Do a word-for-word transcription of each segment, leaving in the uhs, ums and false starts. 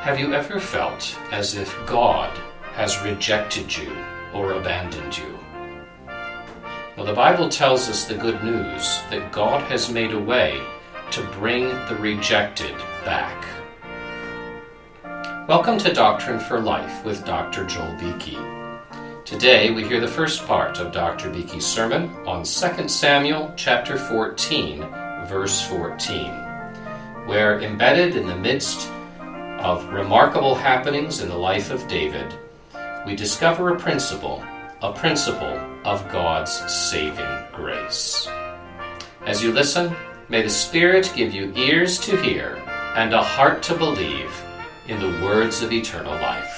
Have you ever felt as if God has rejected you or abandoned you? Well, the Bible tells us the good news that God has made a way to bring the rejected back. Welcome to Doctrine for Life with Doctor Joel Beeke. Today we hear the first part of Doctor Beeke's sermon on Second Samuel chapter fourteen, verse fourteen, where embedded in the midst of remarkable happenings in the life of David, we discover a principle, a principle of God's saving grace. As you listen, may the Spirit give you ears to hear and a heart to believe in the words of eternal life.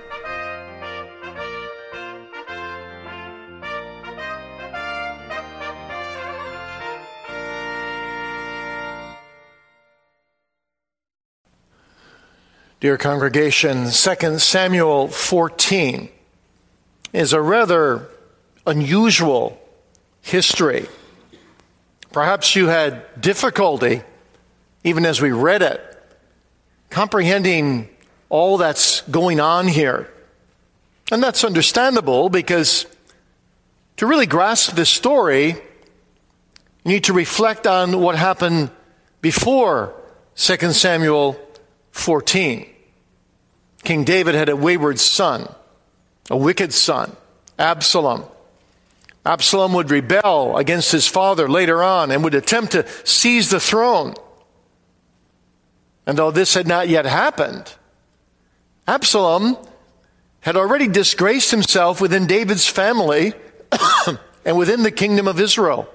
Dear congregation, Second Samuel fourteen is a rather unusual history. Perhaps you had difficulty, even as we read it, comprehending all that's going on here. And that's understandable, because to really grasp this story, you need to reflect on what happened before Second Samuel fourteen. King David had a wayward son, a wicked son, Absalom. Absalom would rebel against his father later on and would attempt to seize the throne. And though this had not yet happened, Absalom had already disgraced himself within David's family and within the kingdom of Israel.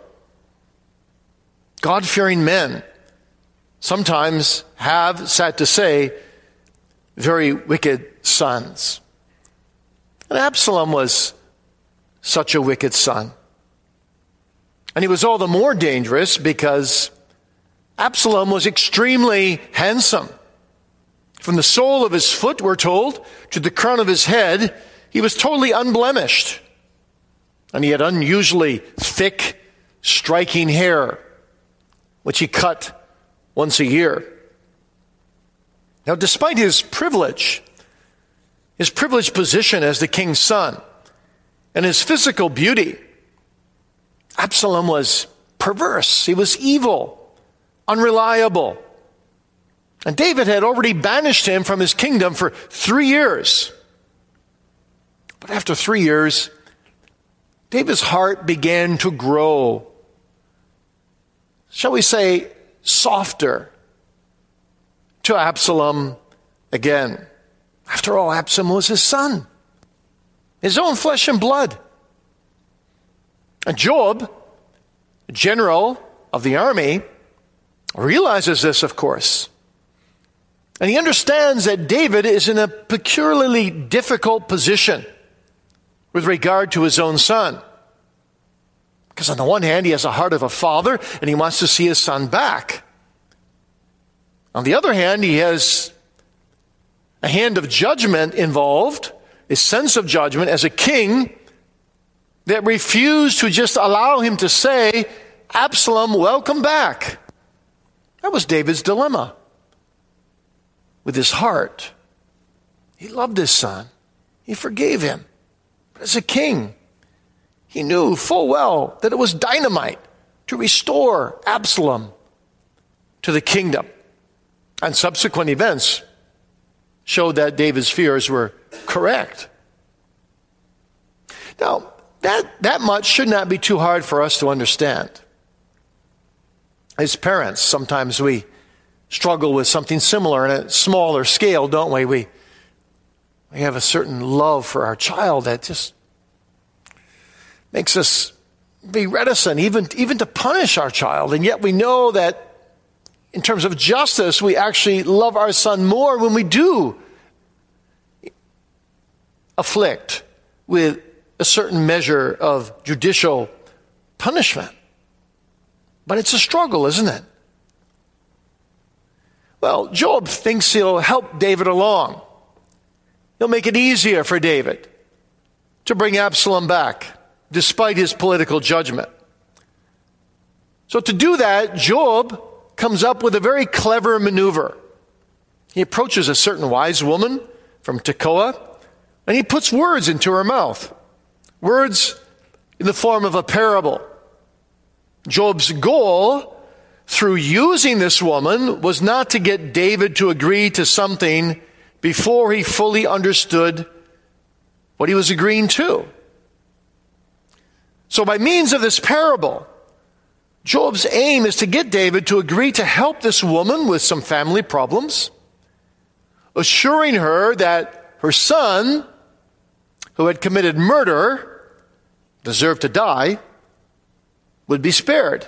God-fearing men sometimes have, sad to say, very wicked sons. And Absalom was such a wicked son. And he was all the more dangerous because Absalom was extremely handsome. From the sole of his foot, we're told, to the crown of his head, he was totally unblemished. And he had unusually thick, striking hair, which he cut once a year. Now, despite his privilege, his privileged position as the king's son, and his physical beauty, Absalom was perverse. He was evil, unreliable. And David had already banished him from his kingdom for three years. But after three years, David's heart began to grow, shall we say, softer to Absalom again. After all, Absalom was his son, his own flesh and blood. And Joab, general of the army, realizes this, of course. And he understands that David is in a peculiarly difficult position with regard to his own son. Because on the one hand, he has the heart of a father, and he wants to see his son back. On the other hand, he has a hand of judgment involved, a sense of judgment as a king that refused to just allow him to say, Absalom, welcome back. That was David's dilemma. With his heart, he loved his son. He forgave him. But as a king, he knew full well that it was dynamite to restore Absalom to the kingdom. And subsequent events showed that David's fears were correct. Now, that, that much should not be too hard for us to understand. As parents, sometimes we struggle with something similar on a smaller scale, don't we? We, we have a certain love for our child that just makes us be reticent, even, even to punish our child. And yet we know that in terms of justice, we actually love our son more when we do afflict with a certain measure of judicial punishment. But it's a struggle, isn't it? Well, Joab thinks he'll help David along. He'll make it easier for David to bring Absalom back, despite his political judgment. So to do that, Joab comes up with a very clever maneuver. He approaches a certain wise woman from Tekoa, and he puts words into her mouth. Words in the form of a parable. Job's goal through using this woman was not to get David to agree to something before he fully understood what he was agreeing to. So by means of this parable, Job's aim is to get David to agree to help this woman with some family problems, assuring her that her son, who had committed murder, deserved to die, would be spared.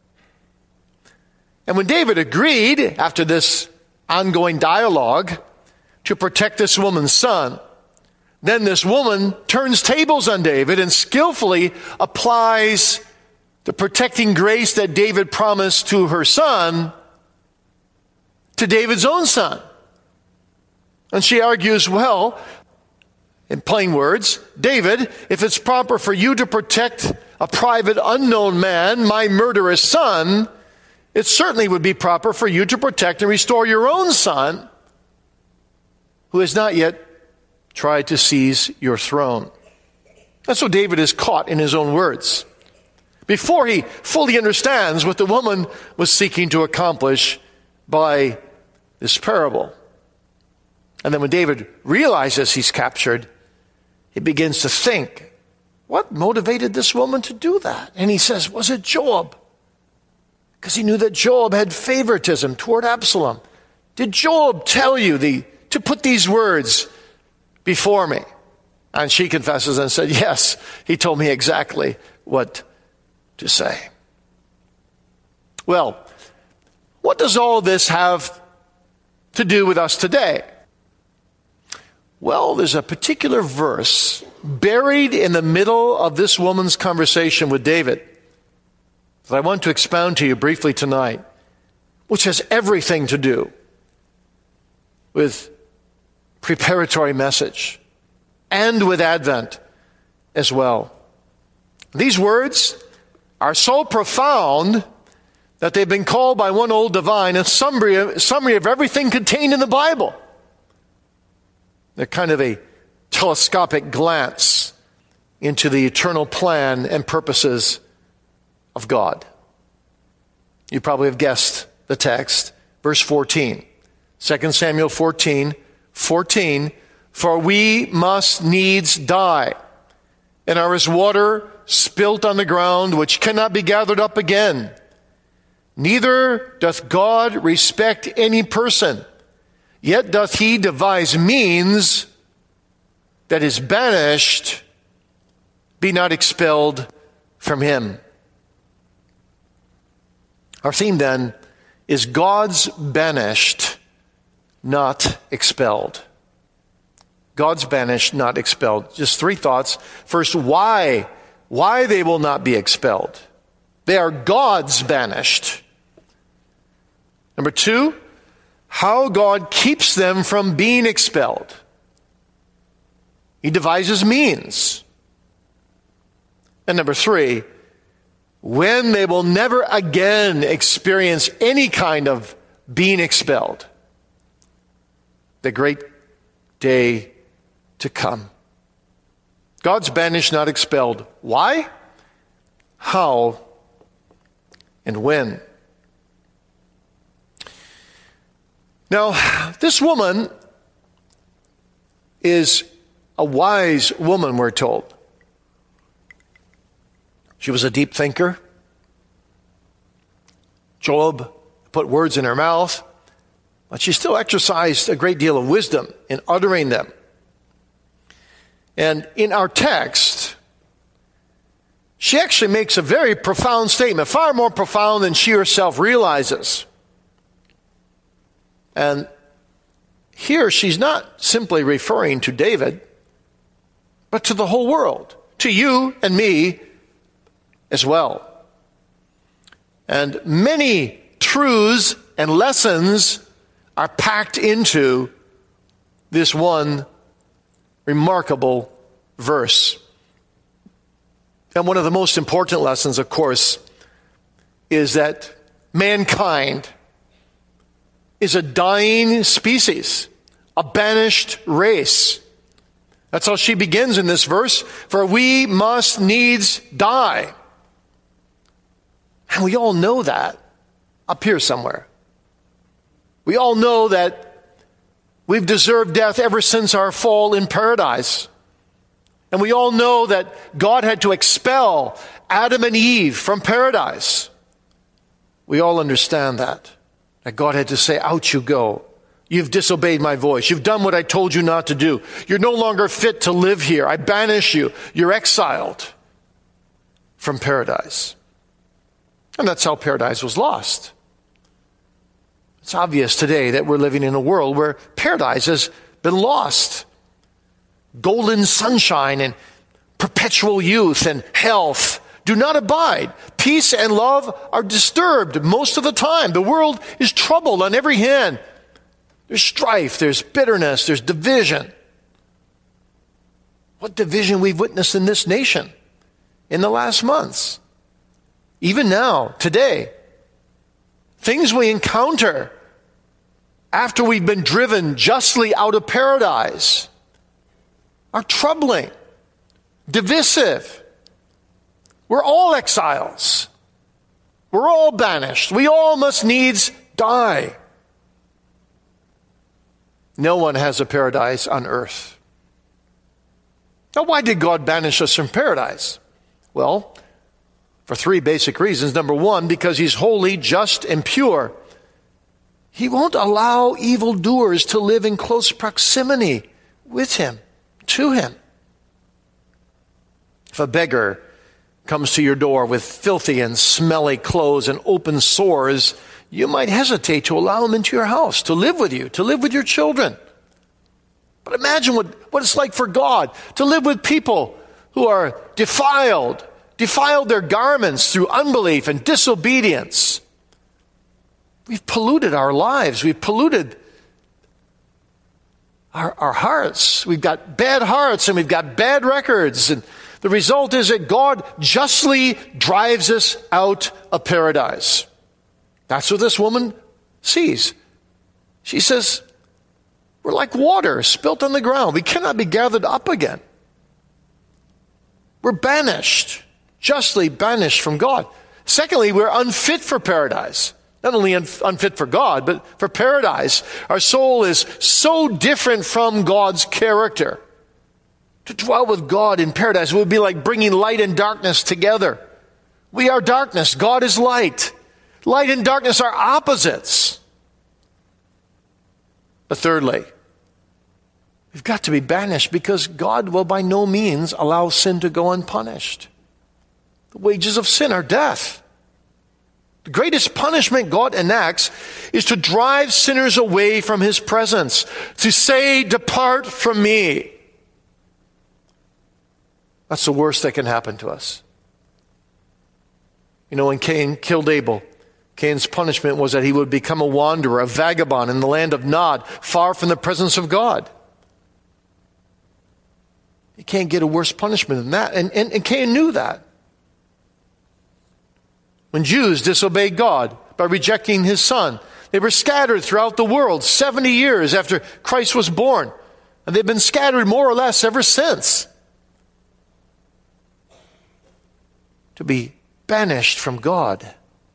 And when David agreed, after this ongoing dialogue, to protect this woman's son, then this woman turns tables on David and skillfully applies the protecting grace that David promised to her son to David's own son. And she argues, well, in plain words, David, if it's proper for you to protect a private unknown man, my murderous son, it certainly would be proper for you to protect and restore your own son, who has not yet tried to seize your throne. And so David is caught in his own words before he fully understands what the woman was seeking to accomplish by this parable. And then when David realizes he's captured, he begins to think, what motivated this woman to do that? And he says, was it Job? Because he knew that Job had favoritism toward Absalom. Did Job tell you the, to put these words before me? And she confesses and said, yes, he told me exactly what to say. Well, what does all this have to do with us today? Well, there's a particular verse buried in the middle of this woman's conversation with David that I want to expound to you briefly tonight, which has everything to do with preparatory message and with Advent as well. These words are so profound that they've been called by one old divine a summary, summary of everything contained in the Bible. They're kind of a telescopic glance into the eternal plan and purposes of God. You probably have guessed the text. Verse fourteen. Second Samuel fourteen, fourteen. For we must needs die, and are as water spilt on the ground, which cannot be gathered up again. Neither doth God respect any person, yet doth he devise means that is banished be not expelled from him. Our theme then is God's banished, not expelled. God's banished, not expelled. Just three thoughts. First, why? Why they will not be expelled. They are God's banished. Number two, how God keeps them from being expelled. He devises means. And number three, when they will never again experience any kind of being expelled. The great day to come. God's banished, not expelled. Why? How? And when? Now, this woman is a wise woman, we're told. She was a deep thinker. Job put words in her mouth, but she still exercised a great deal of wisdom in uttering them. And in our text, she actually makes a very profound statement, far more profound than she herself realizes. And here she's not simply referring to David, but to the whole world, to you and me as well. And many truths and lessons are packed into this one remarkable verse. And one of the most important lessons, of course, is that mankind is a dying species, a banished race. That's how she begins in this verse. For we must needs die. And we all know that up here somewhere. We all know that we've deserved death ever since our fall in paradise. And we all know that God had to expel Adam and Eve from paradise. We all understand that. That God had to say, out you go. You've disobeyed my voice. You've done what I told you not to do. You're no longer fit to live here. I banish you. You're exiled from paradise. And that's how paradise was lost. It's obvious today that we're living in a world where paradise has been lost. Golden sunshine and perpetual youth and health do not abide. Peace and love are disturbed most of the time. The world is troubled on every hand. There's strife, there's bitterness, there's division. What division we've witnessed in this nation in the last months. Even now, today. Things we encounter after we've been driven justly out of paradise are troubling, divisive. We're all exiles. We're all banished. We all must needs die. No one has a paradise on earth. Now, why did God banish us from paradise? Well, for three basic reasons. Number one, because He's holy, just, and pure. He won't allow evildoers to live in close proximity with Him, to Him. If a beggar comes to your door with filthy and smelly clothes and open sores, you might hesitate to allow him into your house, to live with you, to live with your children. But imagine what, what it's like for God to live with people who are defiled, defiled their garments through unbelief and disobedience. We've polluted our lives. We've polluted our, our hearts. We've got bad hearts and we've got bad records. And the result is that God justly drives us out of paradise. That's what this woman sees. She says, we're like water spilt on the ground. We cannot be gathered up again. We're banished, justly banished from God. Secondly, we're unfit for paradise. Not only un- unfit for God, but for paradise. Our soul is so different from God's character. To dwell with God in paradise would be like bringing light and darkness together. We are darkness. God is light. Light and darkness are opposites. But thirdly, we've got to be banished because God will by no means allow sin to go unpunished. The wages of sin are death. The greatest punishment God enacts is to drive sinners away from His presence, to say, depart from me. That's the worst that can happen to us. You know, when Cain killed Abel, Cain's punishment was that he would become a wanderer, a vagabond in the land of Nod, far from the presence of God. You can't get a worse punishment than that. And, and, and Cain knew that. When Jews disobeyed God by rejecting His Son, they were scattered throughout the world seventy years after Christ was born. And they've been scattered more or less ever since. To be banished from God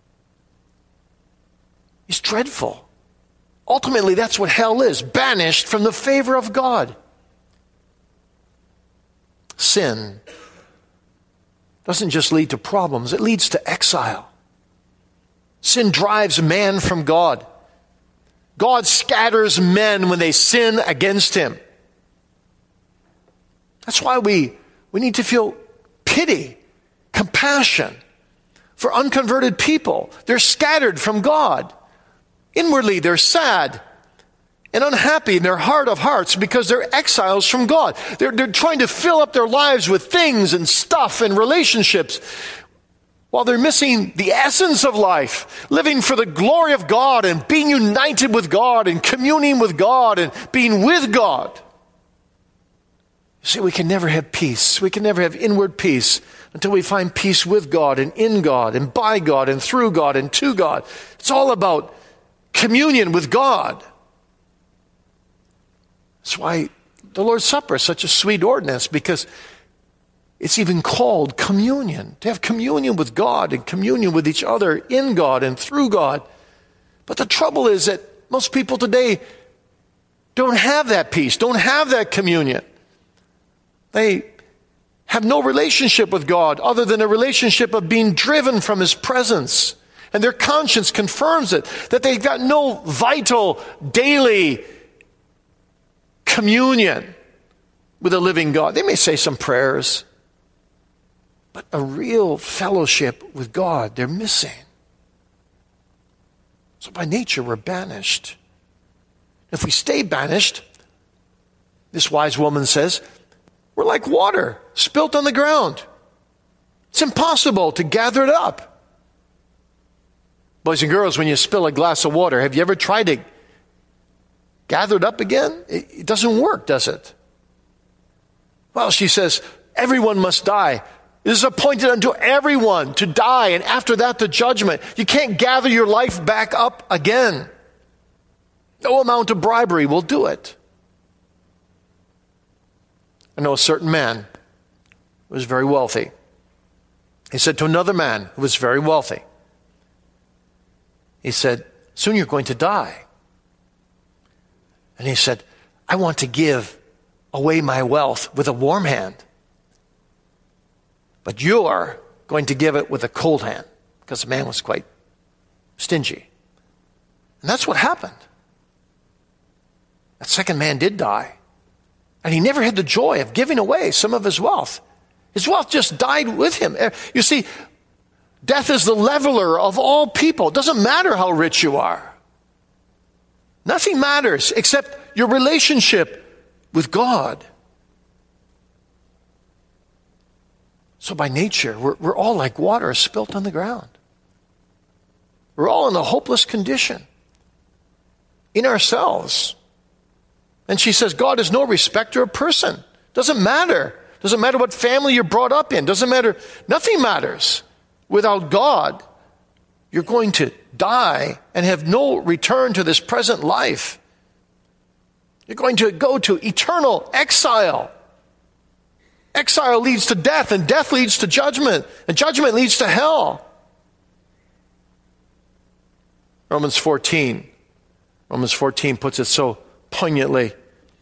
is dreadful. Ultimately, that's what hell is. Banished from the favor of God. Sin doesn't just lead to problems, it leads to exile. Sin drives man from God. God scatters men when they sin against Him. That's why we, we need to feel pity, compassion for unconverted people. They're scattered from God. Inwardly, they're sad and unhappy in their heart of hearts because they're exiles from God. They're, they're trying to fill up their lives with things and stuff and relationships while they're missing the essence of life, living for the glory of God and being united with God and communing with God and being with God. You see, we can never have peace. We can never have inward peace until we find peace with God and in God and by God and through God and to God. It's all about communion with God. That's why the Lord's Supper is such a sweet ordinance, because it's even called communion. To have communion with God and communion with each other in God and through God. But the trouble is that most people today don't have that peace, don't have that communion. They have no relationship with God other than a relationship of being driven from His presence. And their conscience confirms it, that they've got no vital, daily communion with a living God. They may say some prayers, but a real fellowship with God they're missing. So by nature we're banished. If we stay banished, this wise woman says, we're like water spilt on the ground. It's impossible to gather it up. Boys and girls, when you spill a glass of water, have you ever tried to gather it up again? It doesn't work, does it? Well, she says, everyone must die. It is appointed unto everyone to die, and after that the judgment. You can't gather your life back up again. No amount of bribery will do it. I know a certain man who was very wealthy. He said to another man who was very wealthy, he said, soon you're going to die. And he said, I want to give away my wealth with a warm hand. But you're going to give it with a cold hand. Because the man was quite stingy. And that's what happened. That second man did die. And he never had the joy of giving away some of his wealth. His wealth just died with him. You see, death is the leveler of all people. It doesn't matter how rich you are. Nothing matters except your relationship with God. So by nature, we're, we're all like water spilt on the ground. We're all in a hopeless condition in ourselves. And she says, God is no respecter of person. Doesn't matter. Doesn't matter what family you're brought up in. Doesn't matter. Nothing matters. Without God, you're going to die and have no return to this present life. You're going to go to eternal exile. Exile leads to death, and death leads to judgment, and judgment leads to hell. Romans fourteen. Romans fourteen puts it so poignantly.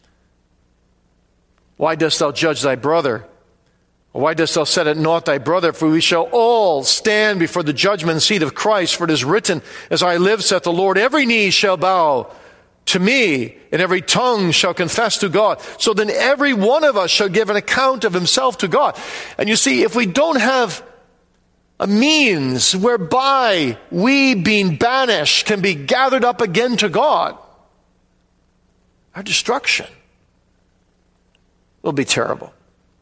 Why dost thou judge thy brother? Or why dost thou set at naught thy brother? For we shall all stand before the judgment seat of Christ. For it is written, as I live, saith the Lord, every knee shall bow to me, and every tongue shall confess to God. So then every one of us shall give an account of himself to God. And you see, if we don't have a means whereby we, being banished, can be gathered up again to God, our destruction will be terrible.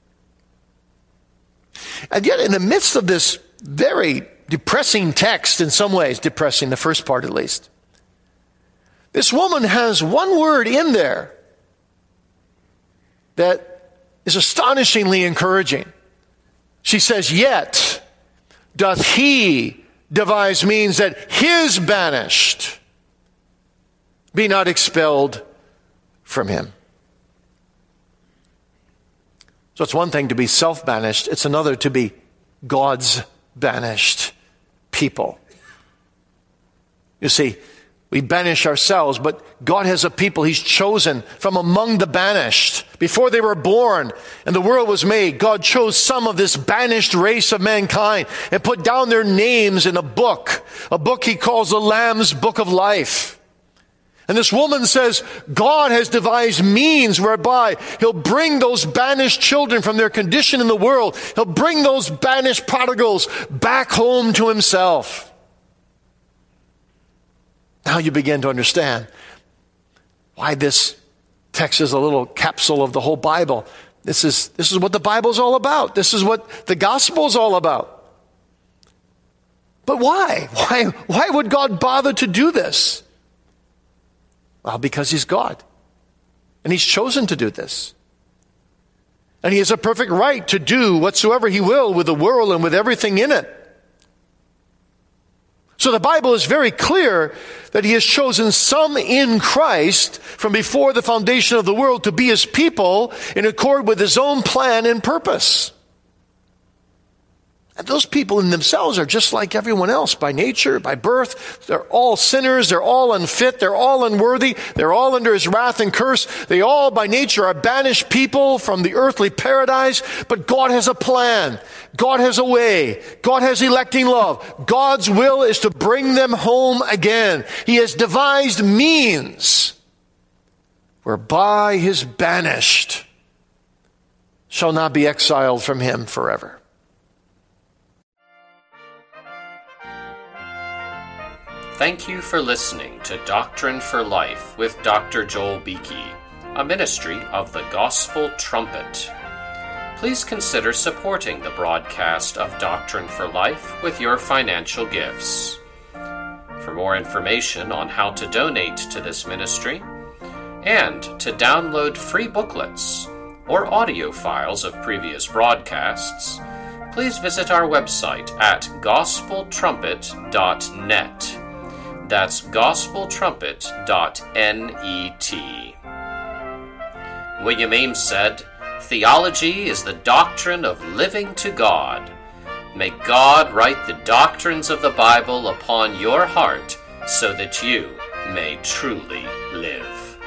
And yet, in the midst of this very depressing text, in some ways, depressing, the first part at least, this woman has one word in there that is astonishingly encouraging. She says, yet doth he devise means that his banished be not expelled from him. So it's one thing to be self-banished. It's another to be God's banished people. You see, we banish ourselves, but God has a people He's chosen from among the banished. Before they were born and the world was made, God chose some of this banished race of mankind and put down their names in a book, a book He calls the Lamb's Book of Life. And this woman says, God has devised means whereby He'll bring those banished children from their condition in the world. He'll bring those banished prodigals back home to Himself. Now you begin to understand why this text is a little capsule of the whole Bible. This is, this is what the Bible is all about. This is what the gospel is all about. But why? Why, why would God bother to do this? Well, because He's God. And He's chosen to do this. And He has a perfect right to do whatsoever He will with the world and with everything in it. So the Bible is very clear that he has chosen some in Christ from before the foundation of the world to be his people in accord with his own plan and purpose. And those people in themselves are just like everyone else by nature, by birth. They're all sinners. They're all unfit. They're all unworthy. They're all under his wrath and curse. They all by nature are banished people from the earthly paradise. But God has a plan. God has a way. God has electing love. God's will is to bring them home again. He has devised means whereby his banished shall not be exiled from him forever. Thank you for listening to Doctrine for Life with Doctor Joel Beeke, a ministry of the Gospel Trumpet. Please consider supporting the broadcast of Doctrine for Life with your financial gifts. For more information on how to donate to this ministry and to download free booklets or audio files of previous broadcasts, please visit our website at gospel trumpet dot net. That's gospel trumpet dot net. William Ames said, "Theology is the doctrine of living to God. May God write the doctrines of the Bible upon your heart so that you may truly live."